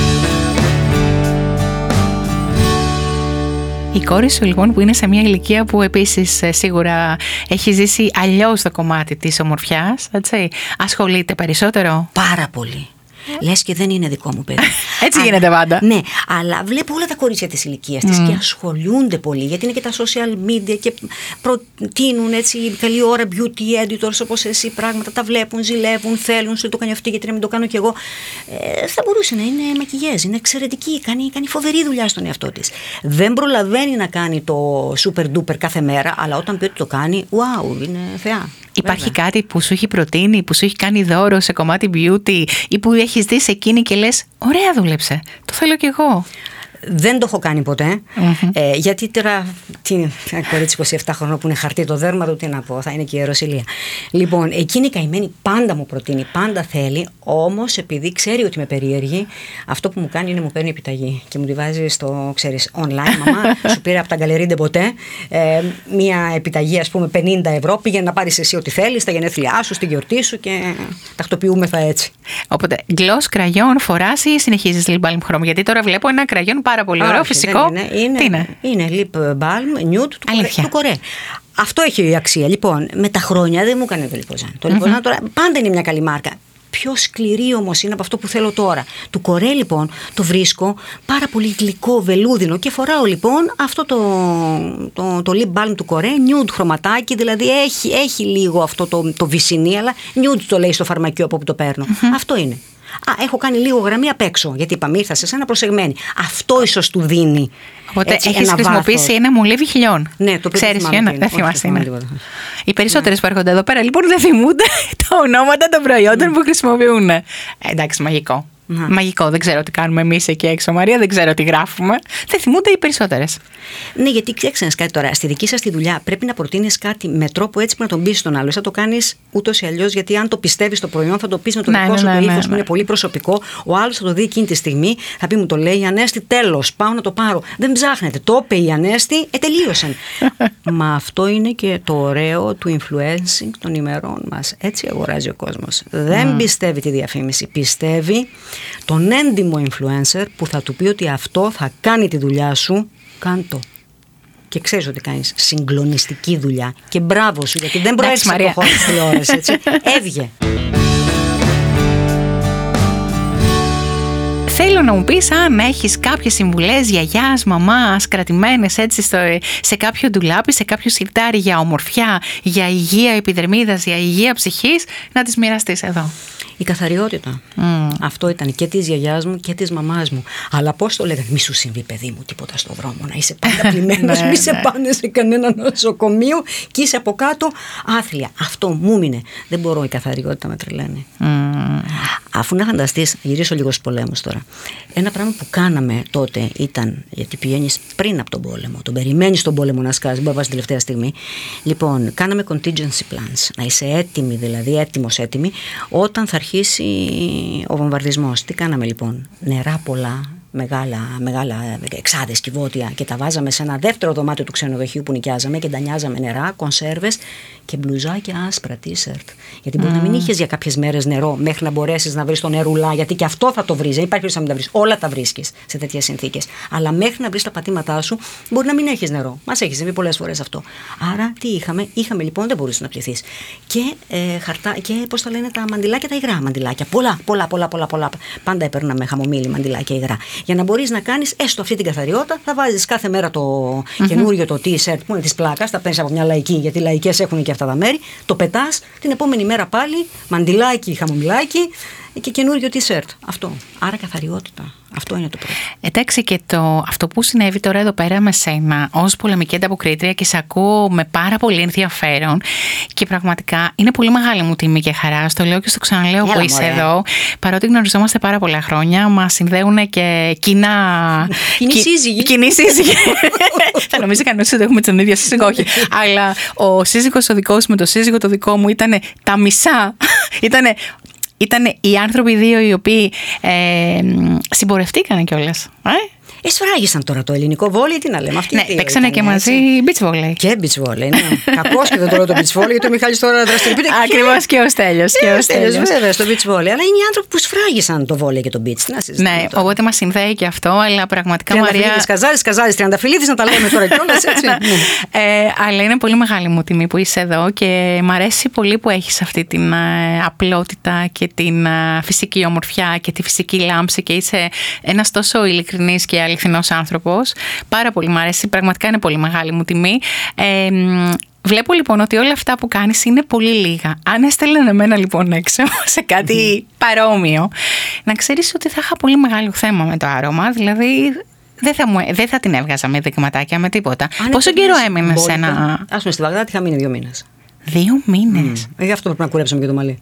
Η κόρη σου λοιπόν που είναι σε μια ηλικία που επίσης σίγουρα έχει ζήσει αλλιώς το κομμάτι της ομορφιάς, έτσι, ασχολείται περισσότερο? Πάρα πολύ. Λες και δεν είναι δικό μου παιδί. Έτσι γίνεται πάντα. Ναι, αλλά βλέπω όλα τα κορίτσια της ηλικίας της και ασχολούνται πολύ, γιατί είναι και τα social media και προτείνουν έτσι καλή ώρα beauty editors όπως εσύ, πράγματα τα βλέπουν, ζηλεύουν, θέλουν, σου το κάνει αυτή γιατί να μην το κάνω κι εγώ. Θα μπορούσε να είναι μακιγιέζ, είναι εξαιρετική, κάνει φοβερή δουλειά στον εαυτό της. Δεν προλαβαίνει να κάνει το super duper κάθε μέρα, αλλά όταν πει ότι το κάνει, wow, είναι θεά. Υπάρχει κάτι που σου έχει προτείνει, που σου έχει κάνει δώρο σε κομμάτι beauty ή που έχεις δει σε εκείνη και λες ωραία δούλεψε, το θέλω κι εγώ? Δεν το έχω κάνει ποτέ, γιατί τώρα κορίτσι 27 χρονών που είναι χαρτί το δέρμα του, τι να πω, θα είναι και η Ιεροσυλία. Λοιπόν, εκείνη η καημένη πάντα μου προτείνει, πάντα θέλει, όμως επειδή ξέρει ότι με περίεργη, αυτό που μου κάνει είναι μου παίρνει επιταγή και μου τη βάζει στο, ξέρεις, online. Μαμά, σου πήρε από τα Γκαλερί ποτέ μία επιταγή, ας πούμε 50 ευρώ, πήγαινε να πάρεις εσύ ό,τι θέλεις, στα γενέθλιά σου, στη γιορτή σου και τακτοποιούμεθα έτσι. Οπότε, γκλος κραγιόν φοράς ή συνεχίζεις lip balm χρώμα? Γιατί τώρα βλέπω ένα κραγιόν πάρα πολύ ωραίο, φυσικό. Τι είναι? Είναι lip balm nude του Κορέ. Αυτό έχει αξία. Λοιπόν, με τα χρόνια δεν μου έκανε το Liposan. Το Liposan τώρα πάντα είναι μια καλή μάρκα. Πιο σκληρή όμως είναι από αυτό που θέλω τώρα. Του Κορέ λοιπόν το βρίσκω πάρα πολύ γλυκό, βελούδινο και φοράω λοιπόν αυτό το lip balm του Κορέ, nude χρωματάκι, δηλαδή έχει λίγο αυτό το βυσσινί, αλλά nude το λέει στο φαρμακείο από όπου το παίρνω. Αυτό είναι. Έχω κάνει λίγο γραμμή απ' έξω, γιατί είπαμε ήρθα σε σένα προσεγμένη. Αυτό ίσως του δίνει. Οπότε έχεις χρησιμοποιήσει ένα μολύβι χιλιών. Ναι, το ξέρεις ποιο είναι? Δεν θυμάσαι. Οι περισσότερες που έρχονται εδώ πέρα λοιπόν δεν θυμούνται τα ονόματα των προϊόντων που χρησιμοποιούν. Εντάξει, μαγικό. Μαγικό, δεν ξέρω τι κάνουμε εμείς εκεί έξω, Μαρία, δεν ξέρω τι γράφουμε. Δεν θυμούνται οι περισσότερες. Ναι, γιατί ξέρεις κάτι τώρα. Στη δική σας τη δουλειά πρέπει να προτείνεις κάτι με τρόπο έτσι που να τον πεις στον άλλο. Θα το κάνεις ούτως ή αλλιώς, γιατί αν το πιστεύεις το προϊόν, θα το πεις με το δικό σου το ύφος που είναι πολύ προσωπικό. Ο άλλος θα το δει εκείνη τη στιγμή, θα πει: μου το λέει η Ανέστη, τέλος, πάω να το πάρω. Δεν ψάχνετε. Το είπε η Ανέστη, τελείωσαν. Μα αυτό είναι και το ωραίο του influencing των ημερών μας. Έτσι αγοράζει ο κόσμος. Δεν πιστεύει τη διαφήμιση. Πιστεύει τον έντιμο influencer που θα του πει ότι αυτό θα κάνει τη δουλειά σου, κάντο. Και ξέρεις ότι κάνεις συγκλονιστική δουλειά. Και μπράβο σου, γιατί δεν προέρχεσαι από το χώρο της τηλεόρασης, έτσι. Έβγε. θέλω να μου πεις αν έχεις κάποιες συμβουλές γιαγιάς, μαμάς, κρατημένες έτσι σε κάποιο ντουλάπι, σε κάποιο σιρτάρι για ομορφιά, για υγεία επιδερμίδας, για υγεία ψυχής, να τις μοιραστείς εδώ. Η καθαριότητα. Αυτό ήταν και της γιαγιάς μου και της μαμάς μου. Αλλά πώς το λέγανε, μη σου συμβεί παιδί μου τίποτα στο δρόμο, να είσαι πάντα πλημμένος, μη σε πάνε σε κανένα νοσοκομείο και είσαι από κάτω άθλια. Αυτό μου μείνε. Δεν μπορώ, η καθαριότητα με τρελαίνει. Αφού να φανταστείς, γυρίσω λίγο στους πολέμους τώρα. Ένα πράγμα που κάναμε τότε ήταν, γιατί πηγαίνεις πριν από τον πόλεμο, τον περιμένεις τον πόλεμο να σκάσει, μπορεί να πας την τελευταία στιγμή. Λοιπόν, κάναμε contingency plans, να είσαι έτοιμη, δηλαδή έτοιμη, όταν θα αρχίσει ο βομβαρδισμός. Τι κάναμε λοιπόν? Νερά πολλά, μεγάλα εξάδες, κυβότια, και τα βάζαμε σε ένα δεύτερο δωμάτιο του ξενοδοχείου που νοικιάζαμε και ντανιάζαμε νερά, κονσέρβες και μπλουζάκια άσπρα, t-shirt. Γιατί μπορεί να μην είχες για κάποιες μέρες νερό μέχρι να μπορέσεις να βρεις το νερούλα, γιατί και αυτό θα το βρεις. Δεν υπάρχει να μην τα βρεις. Όλα τα βρίσκεις σε τέτοιες συνθήκες. Αλλά μέχρι να βρεις τα πατήματά σου μπορεί να μην έχεις νερό. Μας έχει συμβεί πολλές φορές αυτό. Άρα τι είχαμε? Είχαμε λοιπόν, δεν μπορούσες να πληθείς. Και χαρτά, και πώς τα λένε, τα μαντιλάκια, τα υγρά μαντιλάκια. Πολλά. Πάντα έπαιρναμε χαμομήλι μαντιλάκια υγρά. Για να μπορείς να κάνεις έστω αυτή την καθαριότητα, θα βάζεις κάθε μέρα το καινούριο το t-shirt που είναι της πλάκας, τα παίρνεις από μια λαϊκή, γιατί οι λαϊκές έχουν και αυτά τα μέρη, το πετάς, την επόμενη μέρα πάλι μαντιλάκι, χαμομηλάκι και καινούριο t-shirt. Αυτό. Άρα καθαριότητα. Αυτό είναι το πρώτο. Εντάξει, και αυτό που συνέβη τώρα εδώ πέρα με σένα ως πολεμική ανταποκρίτρια, και σε ακούω με πάρα πολύ ενδιαφέρον και πραγματικά είναι πολύ μεγάλη μου τιμή και χαρά. Στο λέω και στο ξαναλέω που είσαι εδώ. Παρότι γνωριζόμαστε πάρα πολλά χρόνια, μας συνδέουν και κοινή σύζυγη. Θα νομίζει κανείς ότι έχουμε τον ίδιο σύζυγο, όχι. Αλλά ο σύζυγος ο δικός με το σύζυγο το δικό μου ήταν τα μισά. Ήταν οι άνθρωποι δύο οι οποίοι συμπορευτήκανε κιόλας. Σφράγισαν τώρα το ελληνικό βόλεϊ, τι να λέμε. Ναι, παίξανε και μαζί beach volley. Και beach volley, ναι. Κακώς και δεν το λέω το beach volley, γιατί ο Μιχάλης τώρα δραστηριοποιείται. Ακριβώς, και ο Στέλιος. Βέβαια, στο beach volley. Αλλά είναι οι άνθρωποι που σφράγισαν το βόλεϊ και το beach. Ναι, οπότε μας συνδέει και αυτό, αλλά πραγματικά Μαρία. Καζάρης, τριανταφυλλίδης, να τα λέμε τώρα κιόλας, έτσι. Αλλά είναι πολύ μεγάλη μου τιμή που είσαι εδώ και μ' αρέσει πολύ που έχεις αυτή την απλότητα και την φυσική ομορφιά και τη φυσική λάμψη και είσαι ένας τόσο ειλικρινής και αληθινός άνθρωπος. Πάρα πολύ μ' αρέσει, πραγματικά είναι πολύ μεγάλη μου τιμή. Βλέπω λοιπόν ότι όλα αυτά που κάνεις είναι πολύ λίγα. Αν έστελνε εμένα λοιπόν έξω σε κάτι παρόμοιο, να ξέρεις ότι θα είχα πολύ μεγάλο θέμα με το άρωμα, δηλαδή δεν θα την έβγαζα με δειγματάκια, με τίποτα. Πόσο καιρό έμεινες σε ένα... Ας πούμε στη Βαγδάτη είχα μείνει 2 μήνες. 2 μήνες? Γι' αυτό πρέπει να κουρέψουμε και το μαλλί.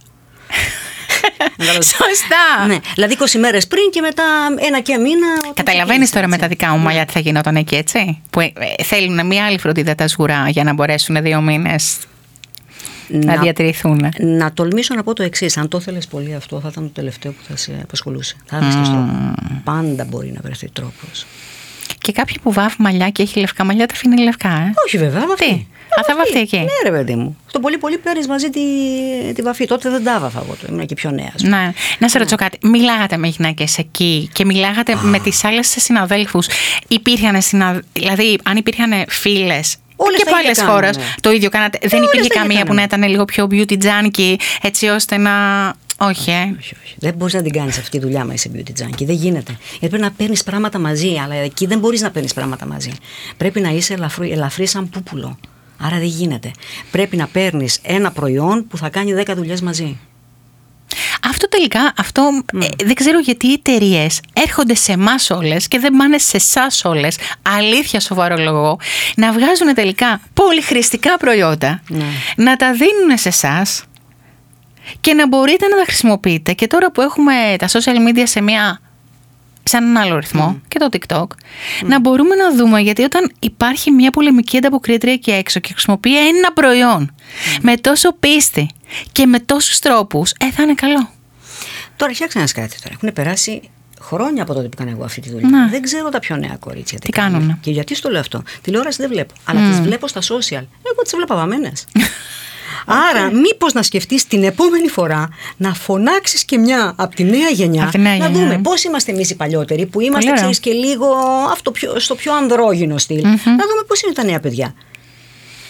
Σωστά. Ναι, δηλαδή 20 μέρες πριν και μετά ένα και μήνα. Καταλαβαίνεις τώρα με τα δικά μου μαλλιά τι θα γινόταν εκεί, έτσι. Που θέλουν μια άλλη φροντίδα τα σγουρά για να μπορέσουν 2 μήνες να διατηρηθούν. Να τολμήσω να πω το εξής. Αν το θέλεις πολύ αυτό, θα ήταν το τελευταίο που θα σε απασχολούσε. Θα βρίσκεις τρόπο. Πάντα μπορεί να βρεθεί τρόπος. Και κάποιοι που βάφουν μαλλιά και έχει λευκά μαλλιά, τα αφήνει λευκά, Όχι βέβαια, βαφή. Θα βαφτεί εκεί. Ναι, ρε παιδί μου. Στο πολύ παίρνεις μαζί τη βαφή. Τότε δεν τα βάφα εγώ. Ήμουν και πιο νέα. Ναι. Να σε ρωτήσω κάτι. Μιλάγατε με γυναίκες εκεί και μιλάγατε με τις άλλες συναδέλφους? Δηλαδή, αν υπήρχαν φίλες και από άλλες χώρες, το ίδιο κάνατε? Δεν υπήρχε καμία που να ήταν λίγο πιο beauty junkie, έτσι ώστε να. Όχι. Δεν μπορείς να την κάνεις αυτή τη δουλειά μα είσαι beauty junkie. Δεν γίνεται. Γιατί πρέπει να παίρνεις πράγματα μαζί, αλλά εκεί δεν μπορείς να παίρνεις πράγματα μαζί. Πρέπει να είσαι ελαφρύ σαν πούπουλο. Άρα δεν γίνεται. Πρέπει να παίρνεις ένα προϊόν που θα κάνει 10 δουλειές μαζί. Αυτό τελικά, δεν ξέρω γιατί οι εταιρείες έρχονται σε εμάς όλες και δεν πάνε σε εσάς όλες, αλήθεια σοβαρολογώ, να βγάζουν τελικά πολυχρηστικά προϊόντα, να τα δίνουν σε εσάς και να μπορείτε να τα χρησιμοποιείτε. Και τώρα που έχουμε τα social media σε έναν άλλο ρυθμό και το TikTok, να μπορούμε να δούμε, γιατί όταν υπάρχει μια πολεμική ανταποκρίτρια εκεί έξω και χρησιμοποιεί ένα προϊόν με τόσο πίστη και με τόσους τρόπους, θα είναι καλό. Τώρα φτιάξτε ένα κάτι τώρα. Έχουν περάσει χρόνια από τότε που έκανα εγώ αυτή τη δουλειά. Δεν ξέρω τα πιο νέα κορίτσια τι κάνουν. Και γιατί στο λέω αυτό? Τηλεόραση δεν βλέπω, αλλά τις βλέπω στα social. Εγώ τις βλέπω βαμμένες. Άρα, μήπως να σκεφτείς την επόμενη φορά να φωνάξεις και μια από τη νέα γενιά, να δούμε πώς είμαστε εμείς οι παλιότεροι, που είμαστε, ξέρεις, και λίγο στο πιο ανδρόγυνο στυλ. Να δούμε πώς είναι τα νέα παιδιά.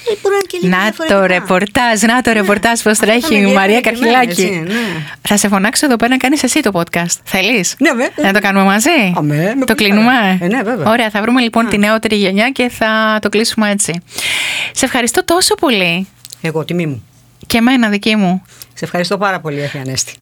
Μπορεί να, και λίγο να το ρεπορτάζ πώς τρέχει η Μαρία Καρχιλάκη. Ναι. Θα σε φωνάξω εδώ πέρα να κάνεις εσύ το podcast. Θέλεις? Ναι, βέβαια. Να το κάνουμε μαζί? Το κλείνουμε? Ναι, βέβαια. Ωραία, θα βρούμε λοιπόν τη νεότερη γενιά και θα το κλείσουμε έτσι. Σε ευχαριστώ τόσο πολύ. Εγώ, τιμή μου. Και εμένα, δική μου. Σε ευχαριστώ πάρα πολύ, Ανέστη.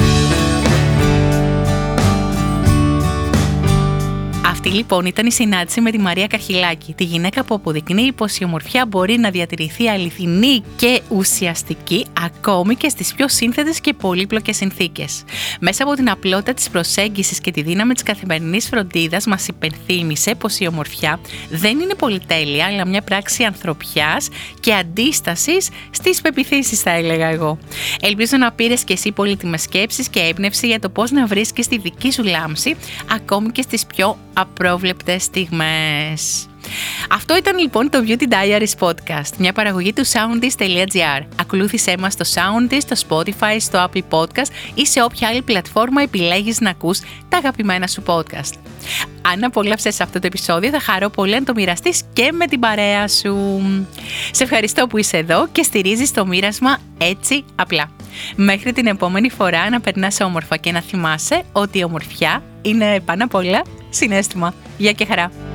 Αυτή λοιπόν ήταν η συνάντηση με τη Μαρία Καρχιλάκη, τη γυναίκα που αποδεικνύει πως η ομορφιά μπορεί να διατηρηθεί αληθινή και ουσιαστική ακόμη και στις πιο σύνθετες και πολύπλοκες συνθήκες. Μέσα από την απλότητα της προσέγγισης και τη δύναμη της καθημερινής φροντίδας μας υπενθύμησε πως η ομορφιά δεν είναι πολυτέλεια, αλλά μια πράξη ανθρωπιάς και αντίστασης στις πεποιθήσεις, θα έλεγα εγώ. Ελπίζω να πήρες και εσύ πολύτιμες σκέψεις και έμπνευση για το πώς να βρίσκεις τη δική σου λάμψη ακόμη και στις πιο απρόβλεπτες στιγμές. Αυτό ήταν λοιπόν το Beauty Diaries Podcast, μια παραγωγή του soundist.gr. Ακολούθησέ μας στο Soundist, στο Spotify, στο Apple Podcast ή σε όποια άλλη πλατφόρμα επιλέγεις να ακούς τα αγαπημένα σου podcast. Αν απόλαυσες αυτό το επεισόδιο, θα χαρώ πολύ αν το μοιραστείς και με την παρέα σου. Σε ευχαριστώ που είσαι εδώ και στηρίζεις το μοίρασμα έτσι απλά. Μέχρι την επόμενη φορά, να περνάς όμορφα και να θυμάσαι ότι η ομορφιά είναι πάνω απ' όλα συναίσθημα. Γεια και χαρά!